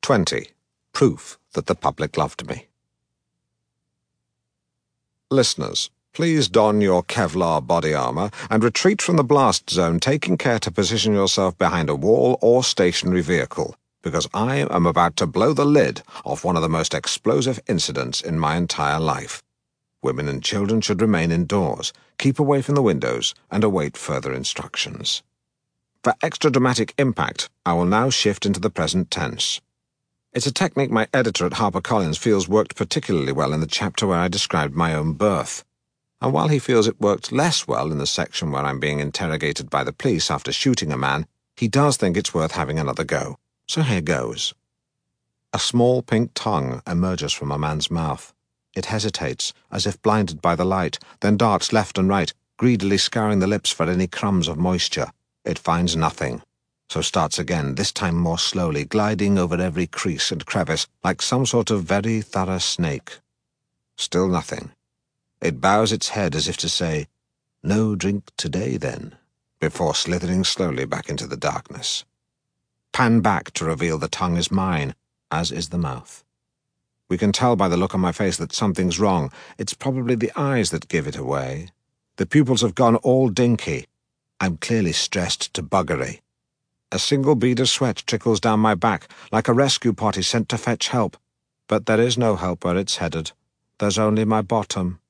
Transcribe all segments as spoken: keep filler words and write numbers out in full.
twenty. Proof that the public loved me. Listeners, please don your Kevlar body armor and retreat from the blast zone, taking care to position yourself behind a wall or stationary vehicle, because I am about to blow the lid off one of the most explosive incidents in my entire life. Women and children should remain indoors, keep away from the windows, and await further instructions. For extra dramatic impact, I will now shift into the present tense. It's a technique my editor at HarperCollins feels worked particularly well in the chapter where I described my own birth. And while he feels it worked less well in the section where I'm being interrogated by the police after shooting a man, he does think it's worth having another go. So here goes. A small pink tongue emerges from a man's mouth. It hesitates, as if blinded by the light, then darts left and right, greedily scouring the lips for any crumbs of moisture. It finds nothing, so starts again, this time more slowly, gliding over every crease and crevice like some sort of very thorough snake. Still nothing. It bows its head as if to say, "No drink today, then," before slithering slowly back into the darkness. Pan back to reveal the tongue is mine, as is the mouth. We can tell by the look on my face that something's wrong. It's probably the eyes that give it away. The pupils have gone all dinky. I'm clearly stressed to buggery. A single bead of sweat trickles down my back, like a rescue party sent to fetch help. But there is no help where it's headed. There's only my bottom.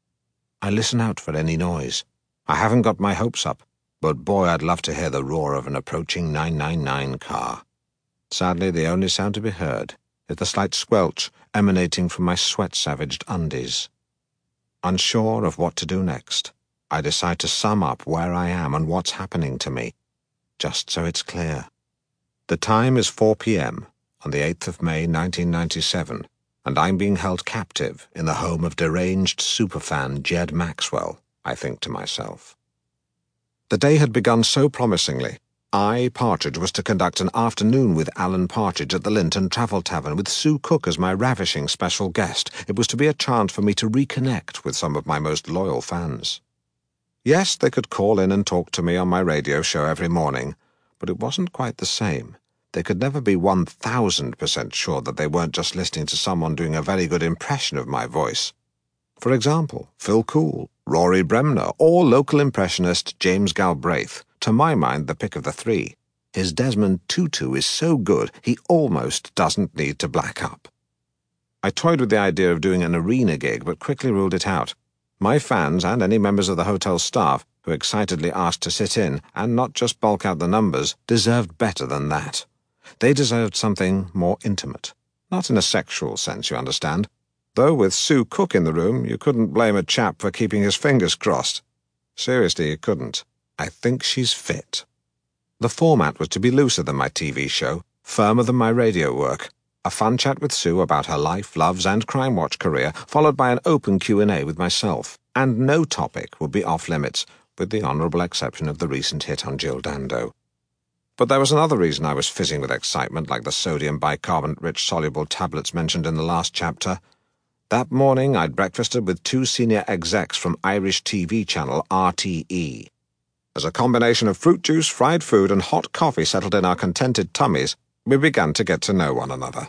I listen out for any noise. I haven't got my hopes up, but boy, I'd love to hear the roar of an approaching nine nine nine car. Sadly, the only sound to be heard is the slight squelch emanating from my sweat-savaged undies. Unsure of what to do next, I decide to sum up where I am and what's happening to me, just so it's clear. The time is four p m on the eighth of May nineteen ninety-seven, and I'm being held captive in the home of deranged superfan Jed Maxwell, I think to myself. The day had begun so promisingly. I, Partridge, was to conduct an afternoon with Alan Partridge at the Linton Travel Tavern with Sue Cook as my ravishing special guest. It was to be a chance for me to reconnect with some of my most loyal fans. Yes, they could call in and talk to me on my radio show every morning, but it wasn't quite the same. They could never be one thousand percent sure that they weren't just listening to someone doing a very good impression of my voice. For example, Phil Cool, Rory Bremner, or local impressionist James Galbraith, to my mind the pick of the three. His Desmond Tutu is so good he almost doesn't need to black up. I toyed with the idea of doing an arena gig, but quickly ruled it out. My fans, and any members of the hotel staff who excitedly asked to sit in, and not just bulk out the numbers, deserved better than that. They deserved something more intimate. Not in a sexual sense, you understand. Though with Sue Cook in the room, you couldn't blame a chap for keeping his fingers crossed. Seriously, you couldn't. I think she's fit. The format was to be looser than my T V show, firmer than my radio work. A fun chat with Sue about her life, loves, and Crime Watch career, followed by an open Q and A with myself. And no topic would be off-limits, with the honourable exception of the recent hit on Jill Dando. But there was another reason I was fizzing with excitement, like the sodium bicarbonate-rich soluble tablets mentioned in the last chapter. That morning I'd breakfasted with two senior execs from Irish T V channel R T E. As a combination of fruit juice, fried food, and hot coffee settled in our contented tummies, we began to get to know one another.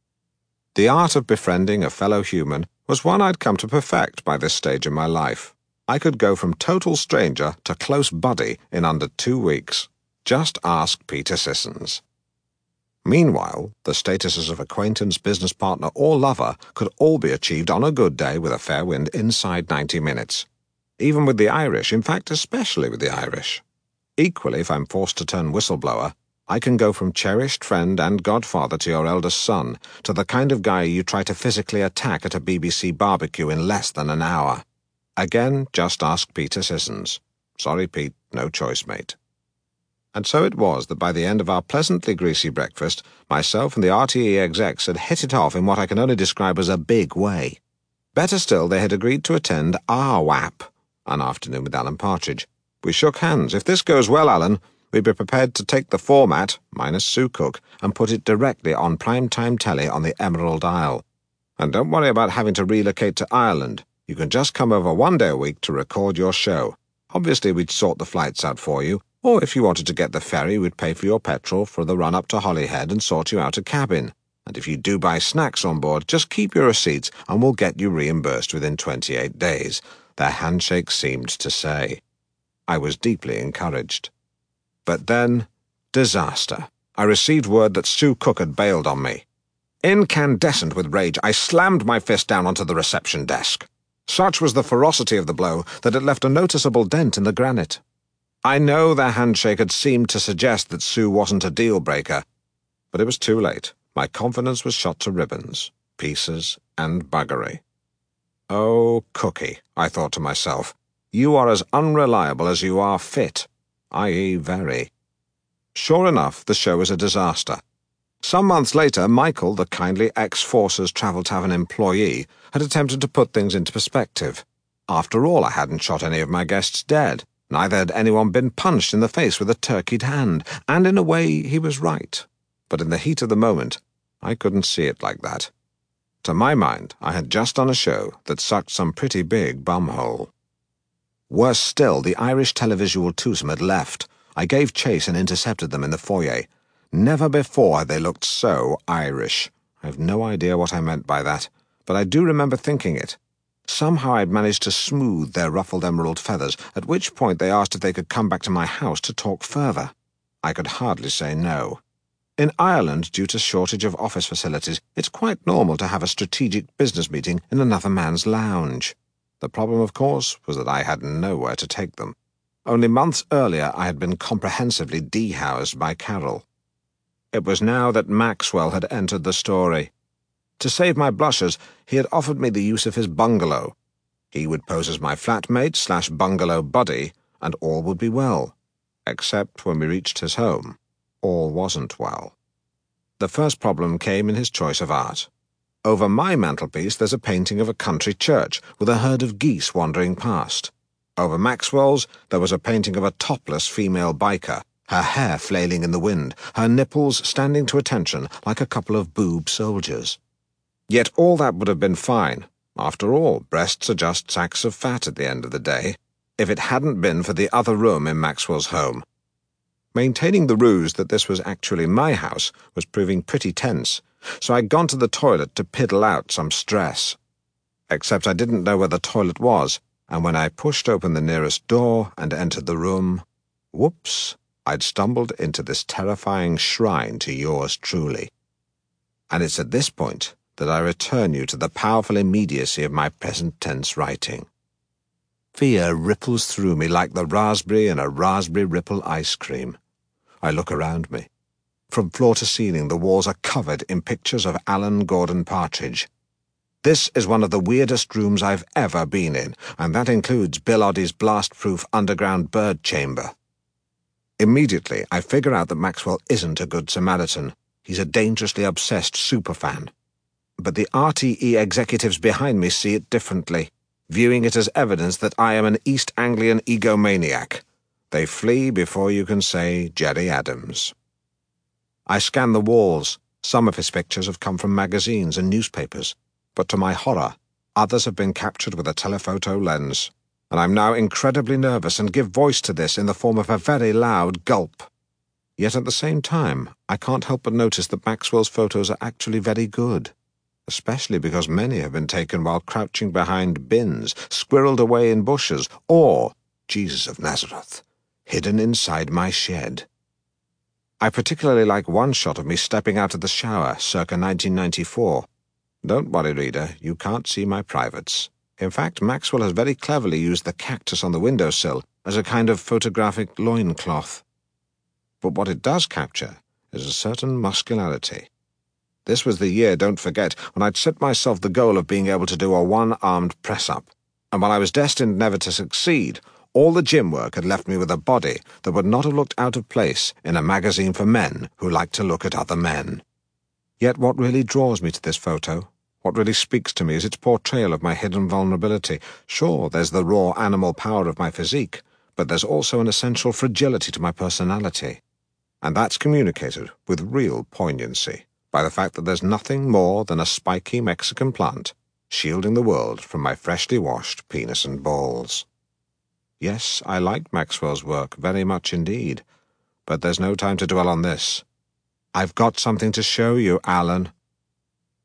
The art of befriending a fellow human was one I'd come to perfect by this stage in my life. I could go from total stranger to close buddy in under two weeks. Just ask Peter Sissons. Meanwhile, the statuses of acquaintance, business partner, or lover could all be achieved on a good day with a fair wind inside ninety minutes. Even with the Irish, in fact, especially with the Irish. Equally, if I'm forced to turn whistleblower, I can go from cherished friend and godfather to your eldest son, to the kind of guy you try to physically attack at a B B C barbecue in less than an hour. Again, just ask Peter Sissons. Sorry, Pete, no choice, mate. And so it was that by the end of our pleasantly greasy breakfast, myself and the R T E execs had hit it off in what I can only describe as a big way. Better still, they had agreed to attend our W A P, an afternoon with Alan Partridge. We shook hands. If this goes well, Alan, we'd be prepared to take the format, minus Sue Cook, and put it directly on primetime telly on the Emerald Isle. And don't worry about having to relocate to Ireland. You can just come over one day a week to record your show. Obviously, we'd sort the flights out for you, or if you wanted to get the ferry, we'd pay for your petrol for the run up to Holyhead and sort you out a cabin. and if you do buy snacks on board, just keep your receipts and we'll get you reimbursed within twenty-eight days, their handshake seemed to say. I was deeply encouraged. But then, disaster. I received word that Sue Cook had bailed on me. Incandescent with rage, I slammed my fist down onto the reception desk. Such was the ferocity of the blow that it left a noticeable dent in the granite. I know their handshake had seemed to suggest that Sue wasn't a deal-breaker, but it was too late. My confidence was shot to ribbons, pieces, and buggery. Oh, Cookie, I thought to myself, you are as unreliable as you are fit, that is very. Sure enough, the show was a disaster. Some months later, Michael, the kindly ex-Forces Travel Tavern employee, had attempted to put things into perspective. After all, I hadn't shot any of my guests dead. Neither had anyone been punched in the face with a turkeyed hand, and in a way he was right. But in the heat of the moment, I couldn't see it like that. To my mind, I had just done a show that sucked some pretty big bumhole. Worse still, the Irish televisual twosome had left. I gave chase and intercepted them in the foyer. Never before had they looked so Irish. I have no idea what I meant by that, but I do remember thinking it. Somehow I'd managed to smooth their ruffled emerald feathers, at which point they asked if they could come back to my house to talk further. I could hardly say no. In Ireland, due to shortage of office facilities, it's quite normal to have a strategic business meeting in another man's lounge. The problem, of course, was that I had nowhere to take them. Only months earlier I had been comprehensively dehoused by Carol. It was now that Maxwell had entered the story. To save my blushes, he had offered me the use of his bungalow. He would pose as my flatmate slash bungalow buddy, and all would be well. Except when we reached his home, all wasn't well. The first problem came in his choice of art. Over my mantelpiece there's a painting of a country church with a herd of geese wandering past. Over Maxwell's there was a painting of a topless female biker, her hair flailing in the wind, her nipples standing to attention like a couple of boob soldiers. Yet all that would have been fine. After all, breasts are just sacks of fat at the end of the day, if it hadn't been for the other room in Maxwell's home. Maintaining the ruse that this was actually my house was proving pretty tense, so I'd gone to the toilet to piddle out some stress. Except I didn't know where the toilet was, and when I pushed open the nearest door and entered the room, whoops, I'd stumbled into this terrifying shrine to yours truly. And it's at this point that I return you to the powerful immediacy of my present tense writing. Fear ripples through me like the raspberry in a raspberry ripple ice cream. I look around me. From floor to ceiling, the walls are covered in pictures of Alan Gordon Partridge. This is one of the weirdest rooms I've ever been in, and that includes Bill Oddie's blast-proof underground bird chamber. Immediately, I figure out that Maxwell isn't a good Samaritan. He's a dangerously obsessed superfan. But the R T E executives behind me see it differently, viewing it as evidence that I am an East Anglian egomaniac. They flee before you can say Jerry Adams. I scan the walls. Some of his pictures have come from magazines and newspapers, but to my horror, others have been captured with a telephoto lens, and I'm now incredibly nervous and give voice to this in the form of a very loud gulp. Yet at the same time, I can't help but notice that Maxwell's photos are actually very good, especially because many have been taken while crouching behind bins, squirreled away in bushes, or, Jesus of Nazareth, hidden inside my shed. I particularly like one shot of me stepping out of the shower, circa nineteen ninety-four. Don't worry, reader, you can't see my privates. In fact, Maxwell has very cleverly used the cactus on the windowsill as a kind of photographic loincloth. But what it does capture is a certain muscularity. This was the year, don't forget, when I'd set myself the goal of being able to do a one-armed press-up, and while I was destined never to succeed, all the gym work had left me with a body that would not have looked out of place in a magazine for men who like to look at other men. Yet what really draws me to this photo, what really speaks to me, is its portrayal of my hidden vulnerability. Sure, there's the raw animal power of my physique, but there's also an essential fragility to my personality. And that's communicated with real poignancy by the fact that there's nothing more than a spiky Mexican plant shielding the world from my freshly washed penis and balls. Yes, I like Maxwell's work very much indeed, but there's no time to dwell on this. I've got something to show you, Alan.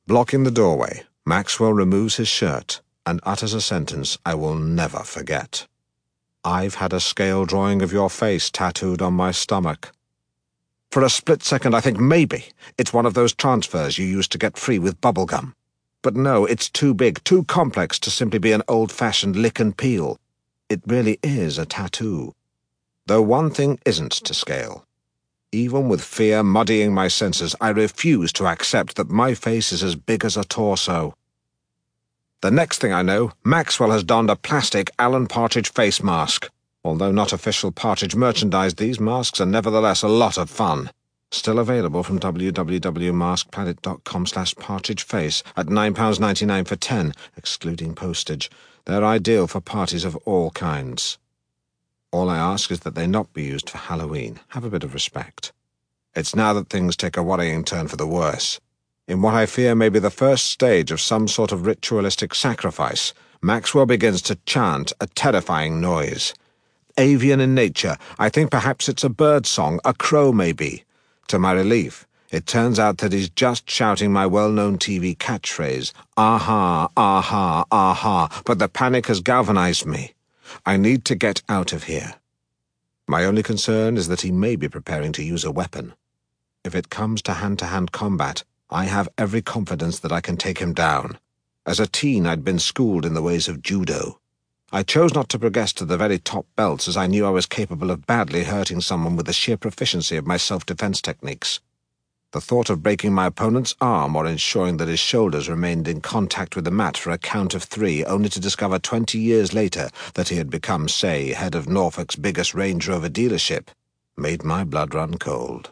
Blocking the doorway, Maxwell removes his shirt and utters a sentence I will never forget. "I've had a scale drawing of your face tattooed on my stomach." For a split second I think maybe it's one of those transfers you used to get free with bubblegum. But no, it's too big, too complex to simply be an old-fashioned lick and peel. It really is a tattoo. Though one thing isn't to scale. Even with fear muddying my senses, I refuse to accept that my face is as big as a torso. The next thing I know, Maxwell has donned a plastic Alan Partridge face mask. Although not official Partridge merchandise, these masks are nevertheless a lot of fun. Still available from w w w dot mask planet dot com slash partridgeface at nine pounds ninety-nine for ten, excluding postage. They're ideal for parties of all kinds. All I ask is that they not be used for Halloween. Have a bit of respect. It's now that things take a worrying turn for the worse. In what I fear may be the first stage of some sort of ritualistic sacrifice, Maxwell begins to chant a terrifying noise. Avian in nature, I think perhaps it's a bird song, a crow maybe. To my relief, it turns out that he's just shouting my well-known T V catchphrase, "Aha, aha, aha," but the panic has galvanized me. I need to get out of here. My only concern is that he may be preparing to use a weapon. If it comes to hand-to-hand combat, I have every confidence that I can take him down. As a teen, I'd been schooled in the ways of judo. I chose not to progress to the very top belts as I knew I was capable of badly hurting someone with the sheer proficiency of my self-defense techniques. The thought of breaking my opponent's arm or ensuring that his shoulders remained in contact with the mat for a count of three, only to discover twenty years later that he had become, say, head of Norfolk's biggest Range Rover dealership, made my blood run cold.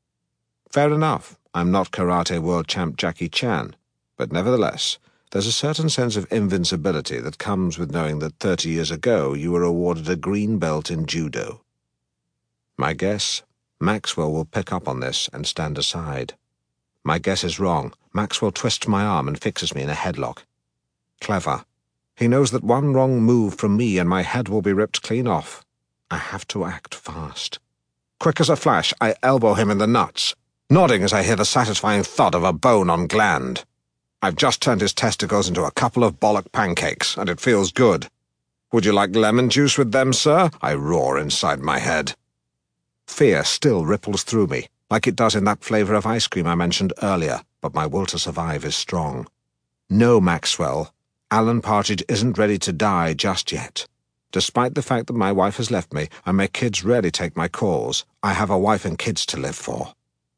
Fair enough, I'm not karate world champ Jackie Chan, but nevertheless, there's a certain sense of invincibility that comes with knowing that thirty years ago you were awarded a green belt in judo. My guess, Maxwell will pick up on this and stand aside. My guess is wrong. Maxwell twists my arm and fixes me in a headlock. Clever. He knows that one wrong move from me and my head will be ripped clean off. I have to act fast. Quick as a flash, I elbow him in the nuts, nodding as I hear the satisfying thud of a bone on gland. I've just turned his testicles into a couple of bollock pancakes, and it feels good. "Would you like lemon juice with them, sir?" I roar inside my head. Fear still ripples through me, like it does in that flavor of ice cream I mentioned earlier, but my will to survive is strong. No, Maxwell, Alan Partridge isn't ready to die just yet. Despite the fact that my wife has left me and my kids rarely take my calls, I have a wife and kids to live for.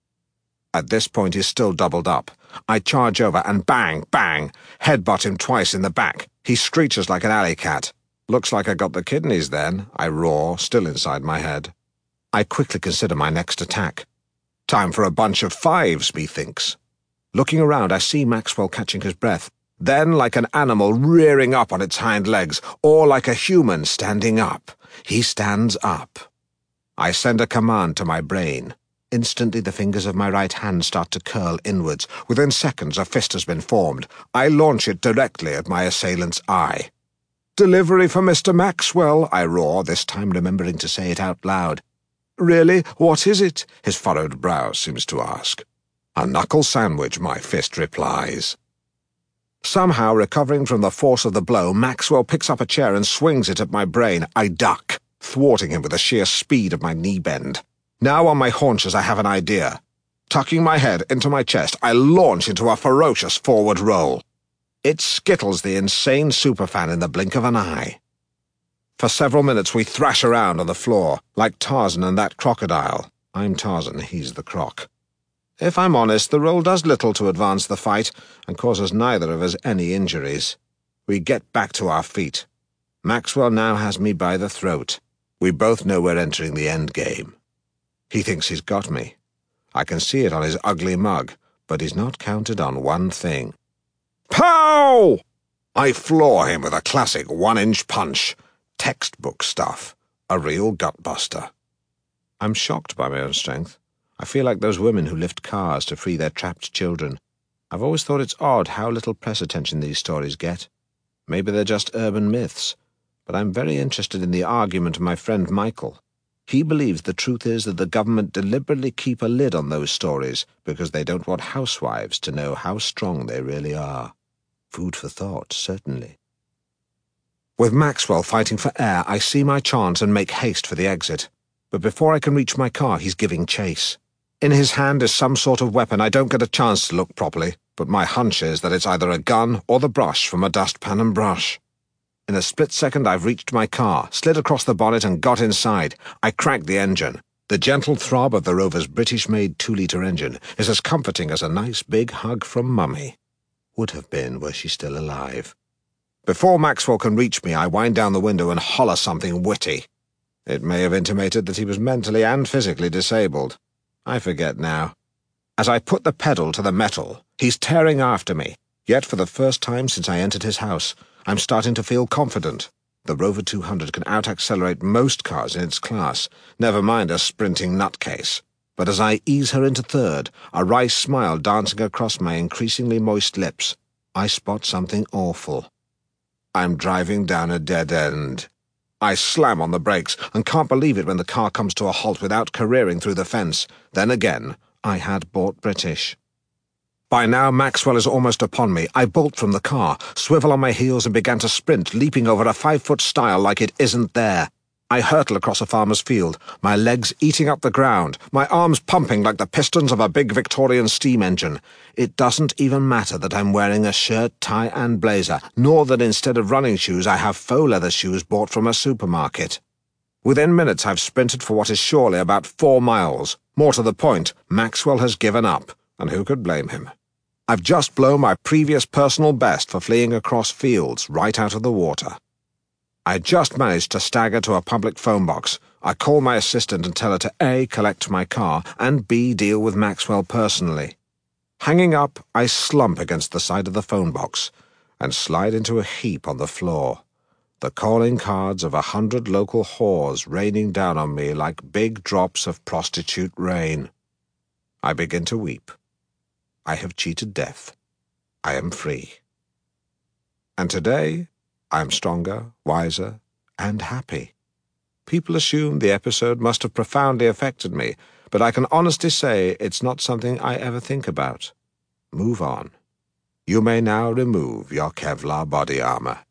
At this point he's still doubled up. I charge over and bang, bang, headbutt him twice in the back. He screeches like an alley cat. "Looks like I got the kidneys then," I roar, still inside my head. I quickly consider my next attack. Time for a bunch of fives, methinks. Looking around, I see Maxwell catching his breath, then like an animal rearing up on its hind legs, or like a human standing up. He stands up. I send a command to my brain. Instantly the fingers of my right hand start to curl inwards. Within seconds a fist has been formed. I launch it directly at my assailant's eye. "Delivery for Mister Maxwell," I roar, this time remembering to say it out loud. "Really? What is it?" his furrowed brow seems to ask. "A knuckle sandwich," my fist replies. Somehow, recovering from the force of the blow, Maxwell picks up a chair and swings it at my brain. I duck, thwarting him with the sheer speed of my knee bend. Now on my haunches, I have an idea. Tucking my head into my chest, I launch into a ferocious forward roll. It skittles the insane superfan in the blink of an eye. For several minutes we thrash around on the floor, like Tarzan and that crocodile. I'm Tarzan, he's the croc. If I'm honest, the roll does little to advance the fight, and causes neither of us any injuries. We get back to our feet. Maxwell now has me by the throat. We both know we're entering the end game. He thinks he's got me. I can see it on his ugly mug, but he's not counted on one thing. Pow! I floor him with a classic one-inch punch. Textbook stuff. A real gut-buster. I'm shocked by my own strength. I feel like those women who lift cars to free their trapped children. I've always thought it's odd how little press attention these stories get. Maybe they're just urban myths, but I'm very interested in the argument of my friend Michael. He believes the truth is that the government deliberately keep a lid on those stories because they don't want housewives to know how strong they really are. Food for thought, certainly. With Maxwell fighting for air, I see my chance and make haste for the exit. But before I can reach my car, he's giving chase. In his hand is some sort of weapon. I don't get a chance to look properly, but my hunch is that it's either a gun or the brush from a dustpan and brush. In a split second, I've reached my car, slid across the bonnet and got inside. I cranked the engine. The gentle throb of the Rover's British-made two-litre engine is as comforting as a nice big hug from Mummy. Would have been were she still alive. Before Maxwell can reach me, I wind down the window and holler something witty. It may have intimated that he was mentally and physically disabled. I forget now. As I put the pedal to the metal, he's tearing after me. Yet for the first time since I entered his house, I'm starting to feel confident. The Rover two hundred can out-accelerate most cars in its class, never mind a sprinting nutcase. But as I ease her into third, a wry smile dancing across my increasingly moist lips, I spot something awful. I'm driving down a dead end. I slam on the brakes and can't believe it when the car comes to a halt without careering through the fence. Then again, I had bought British. By now, Maxwell is almost upon me. I bolt from the car, swivel on my heels and began to sprint, leaping over a five-foot stile like it isn't there. I hurtle across a farmer's field, my legs eating up the ground, my arms pumping like the pistons of a big Victorian steam engine. It doesn't even matter that I'm wearing a shirt, tie and blazer, nor that instead of running shoes I have faux leather shoes bought from a supermarket. Within minutes I've sprinted for what is surely about four miles. More to the point, Maxwell has given up, and who could blame him? I've just blown my previous personal best for fleeing across fields right out of the water. I just managed to stagger to a public phone box. I call my assistant and tell her to A, collect my car, and B, deal with Maxwell personally. Hanging up, I slump against the side of the phone box and slide into a heap on the floor, the calling cards of a hundred local whores raining down on me like big drops of prostitute rain. I begin to weep. I have cheated death. I am free. And today, I am stronger, wiser, and happy. People assume the episode must have profoundly affected me, but I can honestly say it's not something I ever think about. Move on. You may now remove your Kevlar body armor.